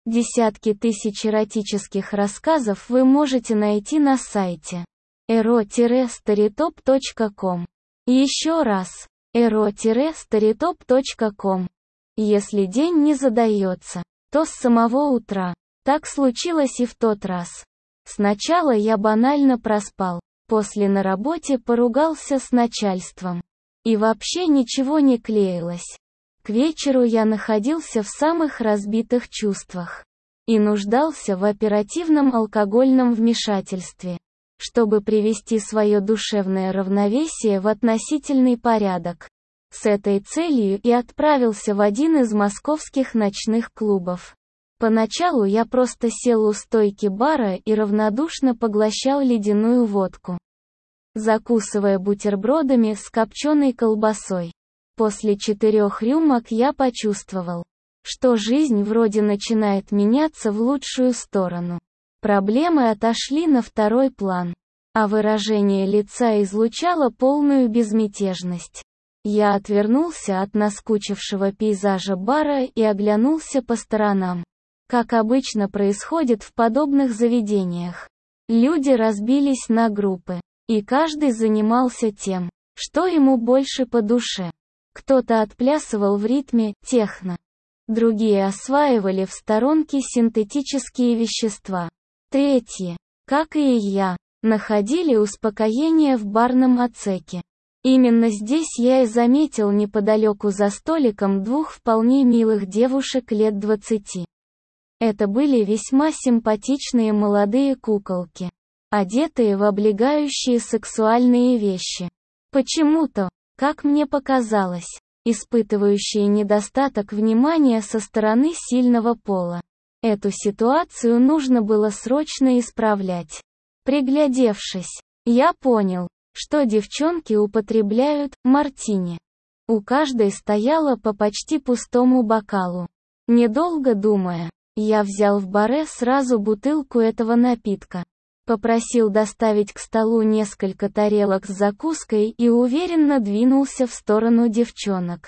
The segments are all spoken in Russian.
Десятки тысяч эротических рассказов вы можете найти на сайте ero-storytop.com. Еще раз, ero-storytop.com. Если день не задается, то с самого утра. Так случилось и в тот раз. Сначала я банально проспал, после на работе поругался с начальством. И вообще ничего не клеилось. К вечеру я находился в самых разбитых чувствах. И нуждался в оперативном алкогольном вмешательстве, чтобы привести свое душевное равновесие в относительный порядок. С этой целью и отправился в один из московских ночных клубов. Поначалу я просто сел у стойки бара и равнодушно поглощал ледяную водку, закусывая бутербродами с копченой колбасой. После 4 рюмок я почувствовал, что жизнь вроде начинает меняться в лучшую сторону. Проблемы отошли на второй план, а выражение лица излучало полную безмятежность. Я отвернулся от наскучившего пейзажа бара и оглянулся по сторонам. Как обычно происходит в подобных заведениях. Люди разбились на группы, и каждый занимался тем, что ему больше по душе. Кто-то отплясывал в ритме техно. Другие осваивали в сторонке синтетические вещества. Третьи, как и я, находили успокоение в барном отсеке. Именно здесь я и заметил неподалеку за столиком 2 вполне милых девушек лет 20. Это были весьма симпатичные молодые куколки, одетые в облегающие сексуальные вещи. Почему-то, как мне показалось, испытывающие недостаток внимания со стороны сильного пола. Эту ситуацию нужно было срочно исправлять. Приглядевшись, я понял, что девчонки употребляют мартини. У каждой стояло по почти пустому бокалу. Недолго думая, я взял в баре сразу бутылку этого напитка, попросил доставить к столу несколько тарелок с закуской и уверенно двинулся в сторону девчонок,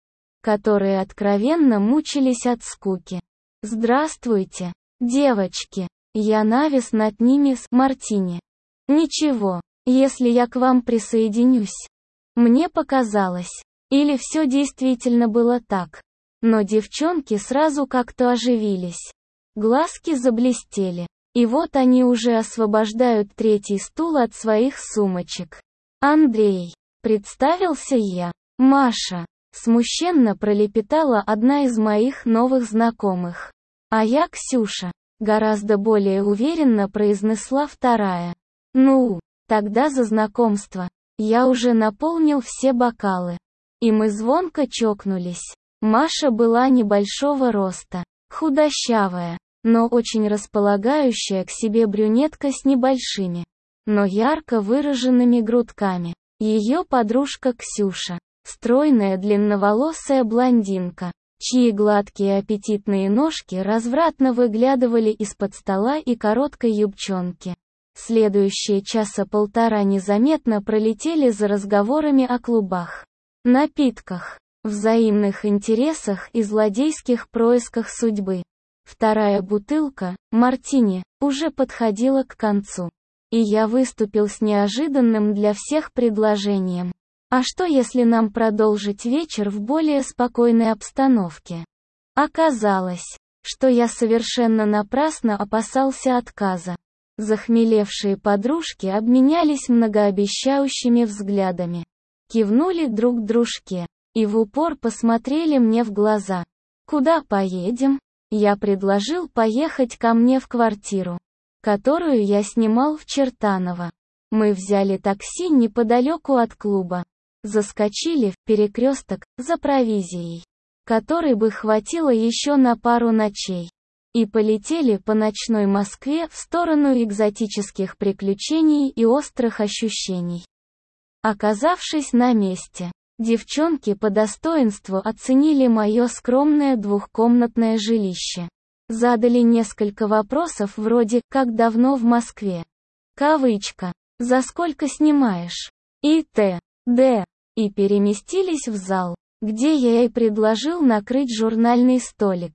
которые откровенно мучились от скуки. «Здравствуйте, девочки!» Я навис над ними с мартини. «Ничего, если я к вам присоединюсь». Мне показалось, или все действительно было так. Но девчонки сразу как-то оживились. Глазки заблестели. И вот они уже освобождают 3-й стул от своих сумочек. «Андрей», — представился я. «Маша», — смущенно пролепетала одна из моих новых знакомых. «А я Ксюша», — гораздо более уверенно произнесла вторая. «Ну, тогда за знакомство». Я уже наполнил все бокалы. И мы звонко чокнулись. Маша была небольшого роста, худощавая, но очень располагающая к себе брюнетка с небольшими, но ярко выраженными грудками. Ее подружка Ксюша, стройная длинноволосая блондинка, чьи гладкие аппетитные ножки развратно выглядывали из-под стола и короткой юбчонки. Следующие 1.5 часа незаметно пролетели за разговорами о клубах, напитках, взаимных интересах и злодейских происках судьбы. Вторая бутылка, мартини, уже подходила к концу. И я выступил с неожиданным для всех предложением. А что если нам продолжить вечер в более спокойной обстановке? Оказалось, что я совершенно напрасно опасался отказа. Захмелевшие подружки обменялись многообещающими взглядами, кивнули друг дружке и в упор посмотрели мне в глаза. «Куда поедем?» Я предложил поехать ко мне в квартиру, которую я снимал в Чертаново. Мы взяли такси неподалеку от клуба, заскочили в перекресток за провизией, которой бы хватило еще на пару ночей, и полетели по ночной Москве в сторону экзотических приключений и острых ощущений. Оказавшись на месте, девчонки по достоинству оценили мое скромное 2-комнатное жилище. Задали несколько вопросов вроде «Как давно в Москве?», кавычка, «За сколько снимаешь?» и т.д. И переместились в зал, где я ей предложил накрыть журнальный столик.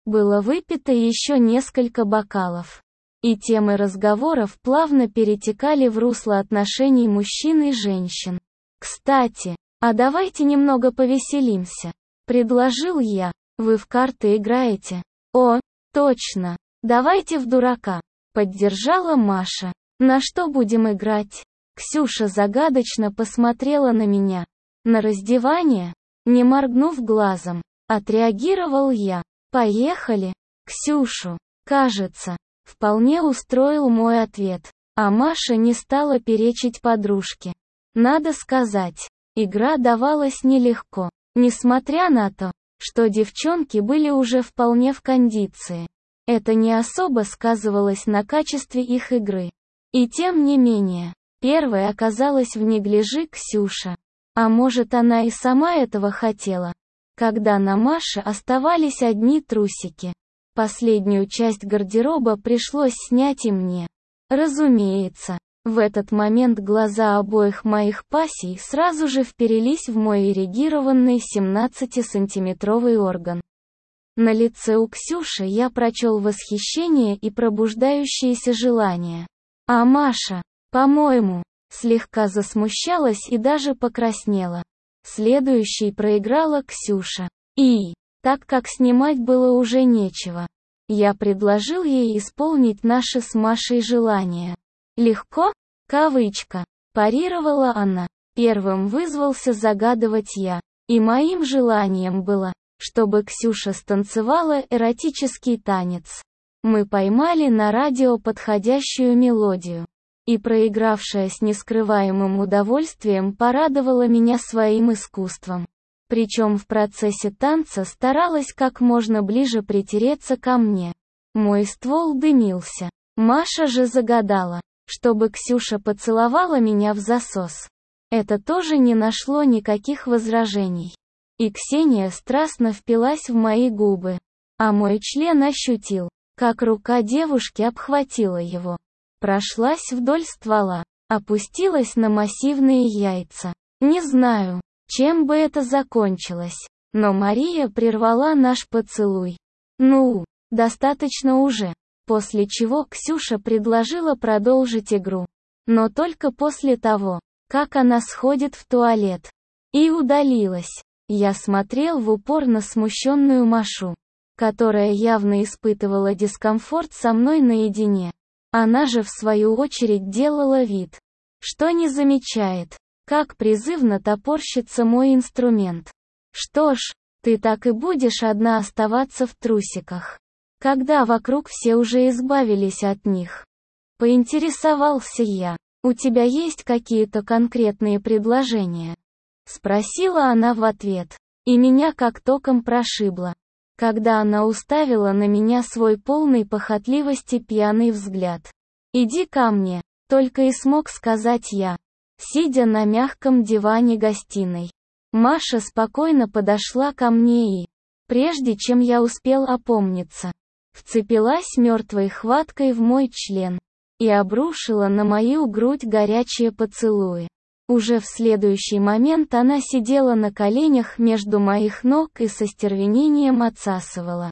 Было выпито еще несколько бокалов. И темы разговоров плавно перетекали в русло отношений мужчин и женщин. «Кстати, а давайте немного повеселимся», — предложил я. «Вы в карты играете?» «О, точно. Давайте в дурака», — поддержала Маша. «На что будем играть?» Ксюша загадочно посмотрела на меня. «На раздевание?» Не моргнув глазом, отреагировал я. «Поехали!» Ксюшу, кажется, вполне устроил мой ответ, а Маша не стала перечить подружке. Надо сказать, игра давалась нелегко, несмотря на то, что девчонки были уже вполне в кондиции. Это не особо сказывалось на качестве их игры. И тем не менее, первой оказалась в неглиже Ксюша. А может, она и сама этого хотела. Когда на Маше оставались одни трусики. Последнюю часть гардероба пришлось снять и мне. Разумеется, в этот момент глаза обоих моих пассий сразу же вперились в мой эрегированный 17-сантиметровый орган. На лице у Ксюши я прочел восхищение и пробуждающееся желание. А Маша, по-моему, слегка засмущалась и даже покраснела. Следующей проиграла Ксюша. И, так как снимать было уже нечего, я предложил ей исполнить наше с Машей желание. «Легко?» Кавычка. Парировала она. Первым вызвался загадывать я. И моим желанием было, чтобы Ксюша станцевала эротический танец. Мы поймали на радио подходящую мелодию. И проигравшая с нескрываемым удовольствием порадовала меня своим искусством. Причем в процессе танца старалась как можно ближе притереться ко мне. Мой ствол дымился. Маша же загадала, чтобы Ксюша поцеловала меня в засос. Это тоже не нашло никаких возражений. И Ксения страстно впилась в мои губы. А мой член ощутил, как рука девушки обхватила его. Прошлась вдоль ствола, опустилась на массивные яйца. Не знаю, чем бы это закончилось, но Мария прервала наш поцелуй. «Ну, достаточно уже», после чего Ксюша предложила продолжить игру. Но только после того, как она сходит в туалет. И удалилась. Я смотрел в упор на смущенную Машу, которая явно испытывала дискомфорт со мной наедине. Она же в свою очередь делала вид, что не замечает, как призывно топорщится мой инструмент. «Что ж, ты так и будешь одна оставаться в трусиках, когда вокруг все уже избавились от них?» Поинтересовался я. «У тебя есть какие-то конкретные предложения?» Спросила она в ответ, и меня как током прошибло, когда она уставила на меня свой полный похотливости пьяный взгляд. «Иди ко мне», — только и смог сказать я, сидя на мягком диване гостиной. Маша спокойно подошла ко мне и, прежде чем я успел опомниться, вцепилась мертвой хваткой в мой член и обрушила на мою грудь горячие поцелуи. Уже в следующий момент она сидела на коленях между моих ног и со стервенением отсасывала.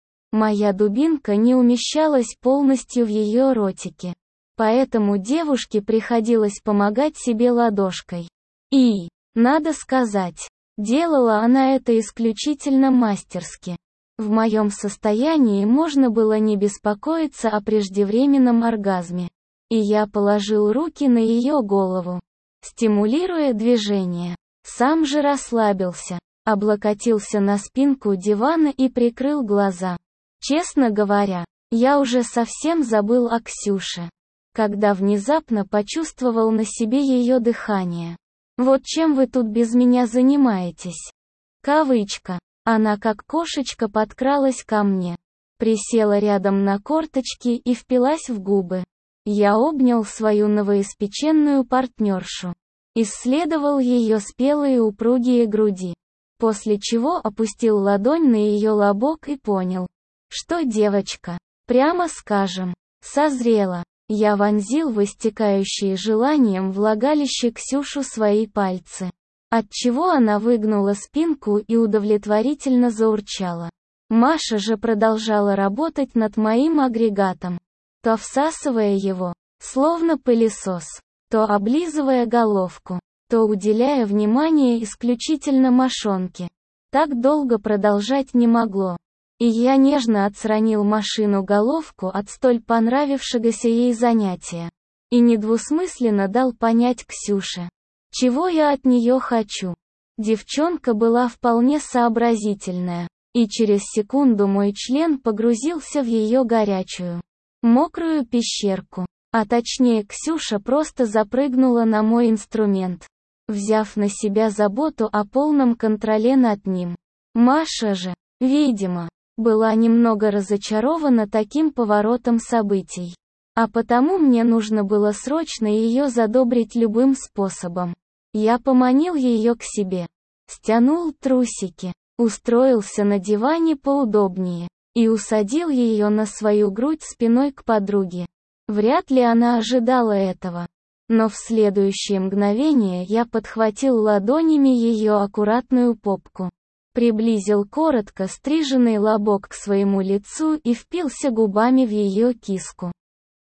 Моя дубинка не умещалась полностью в ее ротике, поэтому девушке приходилось помогать себе ладошкой. И, надо сказать, делала она это исключительно мастерски. В моем состоянии можно было не беспокоиться о преждевременном оргазме. И я положил руки на ее голову, стимулируя движение. Сам же расслабился, облокотился на спинку дивана и прикрыл глаза. Честно говоря, я уже совсем забыл о Ксюше, когда внезапно почувствовал на себе ее дыхание. «Вот чем вы тут без меня занимаетесь?» Кавычка. Она как кошечка подкралась ко мне, присела рядом на корточки и впилась в губы. Я обнял свою новоиспеченную партнершу, исследовал ее спелые упругие груди, после чего опустил ладонь на ее лобок и понял, что девочка, прямо скажем, созрела. Я вонзил в истекающие желанием влагалище Ксюшу свои пальцы, отчего она выгнула спинку и удовлетворительно заурчала. Маша же продолжала работать над моим агрегатом, то всасывая его, словно пылесос, то облизывая головку, то уделяя внимание исключительно мошонке. Так долго продолжать не могло. И я нежно отстранил Машину головку от столь понравившегося ей занятия. И недвусмысленно дал понять Ксюше, чего я от нее хочу. Девчонка была вполне сообразительная. И через секунду мой член погрузился в ее горячую, мокрую пещерку. А точнее, Ксюша просто запрыгнула на мой инструмент, взяв на себя заботу о полном контроле над ним. Маша же, видимо, была немного разочарована таким поворотом событий. А потому мне нужно было срочно ее задобрить любым способом. Я поманил ее к себе, стянул трусики, устроился на диване поудобнее и усадил ее на свою грудь спиной к подруге. Вряд ли она ожидала этого. Но в следующее мгновение я подхватил ладонями ее аккуратную попку, приблизил коротко стриженный лобок к своему лицу и впился губами в ее киску.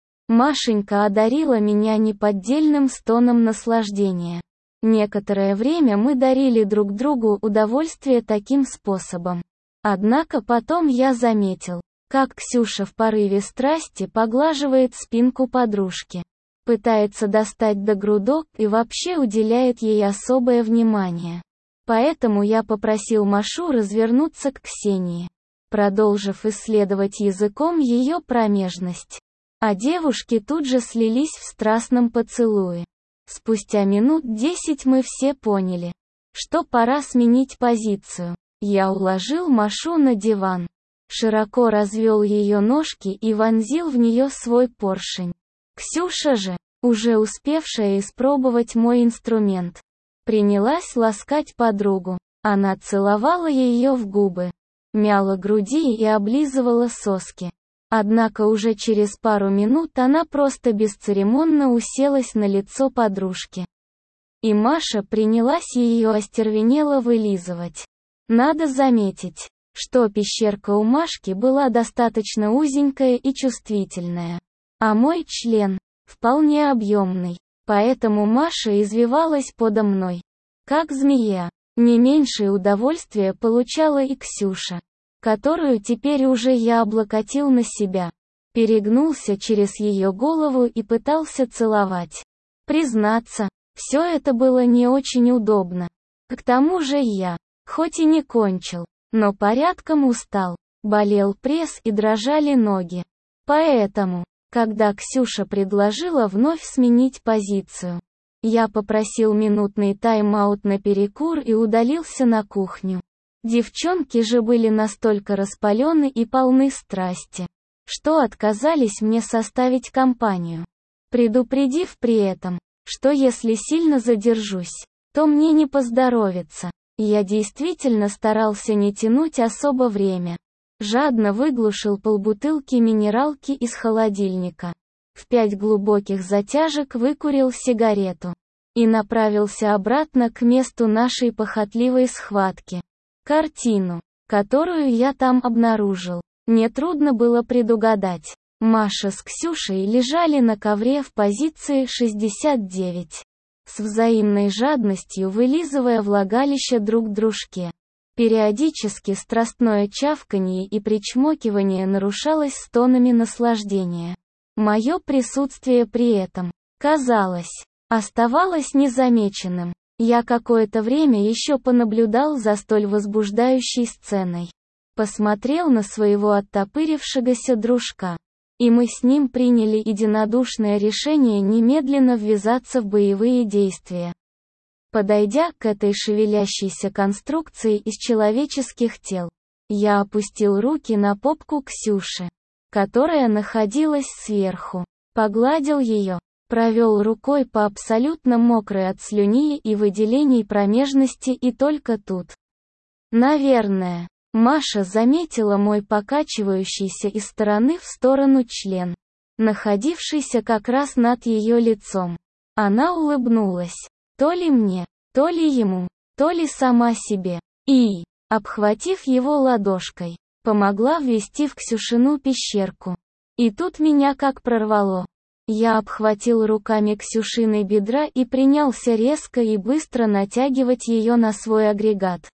Машенька одарила меня неподдельным стоном наслаждения. Некоторое время мы дарили друг другу удовольствие таким способом. Однако потом я заметил, как Ксюша в порыве страсти поглаживает спинку подружки, пытается достать до грудок и вообще уделяет ей особое внимание. Поэтому я попросил Машу развернуться к Ксении, продолжив исследовать языком ее промежность. А девушки тут же слились в страстном поцелуе. Спустя минут 10 мы все поняли, что пора сменить позицию. Я уложил Машу на диван, широко развел ее ножки и вонзил в нее свой поршень. Ксюша же, уже успевшая испробовать мой инструмент, принялась ласкать подругу. Она целовала ее в губы, мяла груди и облизывала соски. Однако уже через пару минут она просто бесцеремонно уселась на лицо подружки. И Маша принялась ее остервенело вылизывать. Надо заметить, что пещерка у Машки была достаточно узенькая и чувствительная, а мой член вполне объемный, поэтому Маша извивалась подо мной, как змея. Не меньшее удовольствие получала и Ксюша, которую теперь уже я облокотил на себя, перегнулся через ее голову и пытался целовать. Признаться, все это было не очень удобно. К тому же я, хоть и не кончил, но порядком устал, болел пресс и дрожали ноги. Поэтому, когда Ксюша предложила вновь сменить позицию, я попросил минутный тайм-аут на перекур и удалился на кухню. Девчонки же были настолько распалены и полны страсти, что отказались мне составить компанию, предупредив при этом, что если сильно задержусь, то мне не поздоровится. Я действительно старался не тянуть особо время. Жадно выглушил полбутылки минералки из холодильника. В 5 глубоких затяжек выкурил сигарету и направился обратно к месту нашей похотливой схватки. Картину, которую я там обнаружил, нетрудно было предугадать. Маша с Ксюшей лежали на ковре в позиции 69, с взаимной жадностью вылизывая влагалище друг дружке. Периодически страстное чавканье и причмокивание нарушалось стонами наслаждения. Мое присутствие при этом, казалось, оставалось незамеченным. Я какое-то время еще понаблюдал за столь возбуждающей сценой. Посмотрел на своего оттопырившегося дружка. И мы с ним приняли единодушное решение немедленно ввязаться в боевые действия. Подойдя к этой шевелящейся конструкции из человеческих тел, я опустил руки на попку Ксюши, которая находилась сверху, погладил ее, провел рукой по абсолютно мокрой от слюни и выделений промежности и только тут, наверное, Маша заметила мой покачивающийся из стороны в сторону член, находившийся как раз над ее лицом. Она улыбнулась, то ли мне, то ли ему, то ли сама себе, и, обхватив его ладошкой, помогла ввести в Ксюшину пещерку. И тут меня как прорвало. Я обхватил руками Ксюшины бедра и принялся резко и быстро натягивать ее на свой агрегат.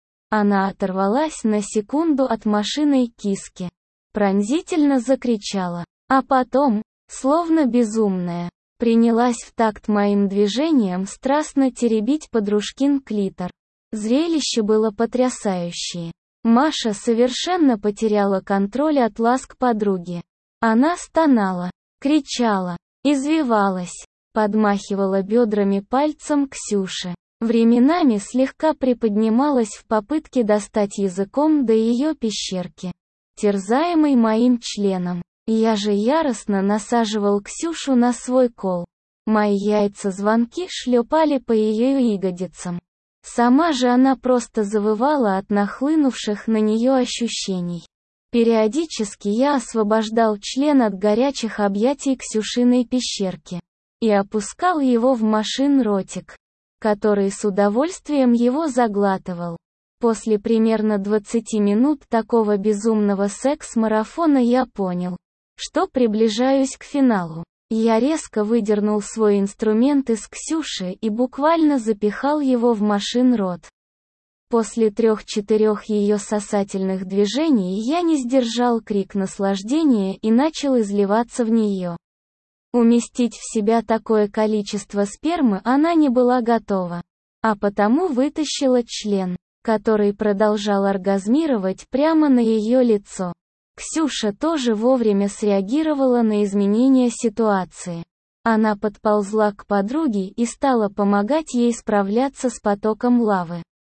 Она оторвалась на секунду от машинной киски. Пронзительно закричала. А потом, словно безумная, принялась в такт моим движениям страстно теребить подружкин клитор. Зрелище было потрясающее. Маша совершенно потеряла контроль от ласк подруги. Она стонала, кричала, извивалась, подмахивала бедрами пальцем Ксюши. Временами слегка приподнималась в попытке достать языком до ее пещерки. Терзаемый моим членом, я же яростно насаживал Ксюшу на свой кол. Мои яйца-звонки шлепали по ее ягодицам. Сама же она просто завывала от нахлынувших на нее ощущений. Периодически я освобождал член от горячих объятий Ксюшиной пещерки и опускал его в Машин ротик, который с удовольствием его заглатывал. После примерно 20 минут такого безумного секс-марафона я понял, что приближаюсь к финалу. Я резко выдернул свой инструмент из Ксюши и буквально запихал его в Машин рот. После 3-4 ее сосательных движений я не сдержал крик наслаждения и начал изливаться в нее. Уместить в себя такое количество спермы она не была готова, а потому вытащила член, который продолжал оргазмировать прямо на ее лицо. Ксюша тоже вовремя среагировала на изменения ситуации. Она подползла к подруге и стала помогать ей справляться с потоком лавы,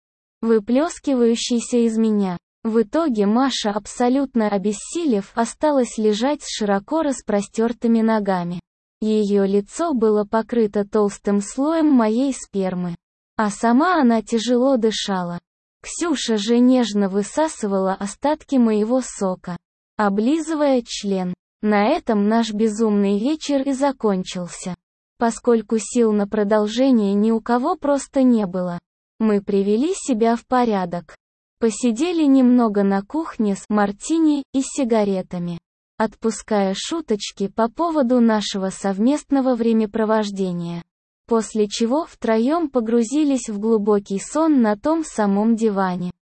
выплескивающейся из меня. В итоге Маша, абсолютно обессилев, осталась лежать с широко распростертыми ногами. Ее лицо было покрыто толстым слоем моей спермы, а сама она тяжело дышала. Ксюша же нежно высасывала остатки моего сока, облизывая член. На этом наш безумный вечер и закончился. Поскольку сил на продолжение ни у кого просто не было, мы привели себя в порядок. Посидели немного на кухне с мартини и сигаретами, отпуская шуточки по поводу нашего совместного времяпровождения. После чего втроем погрузились в глубокий сон на том самом диване.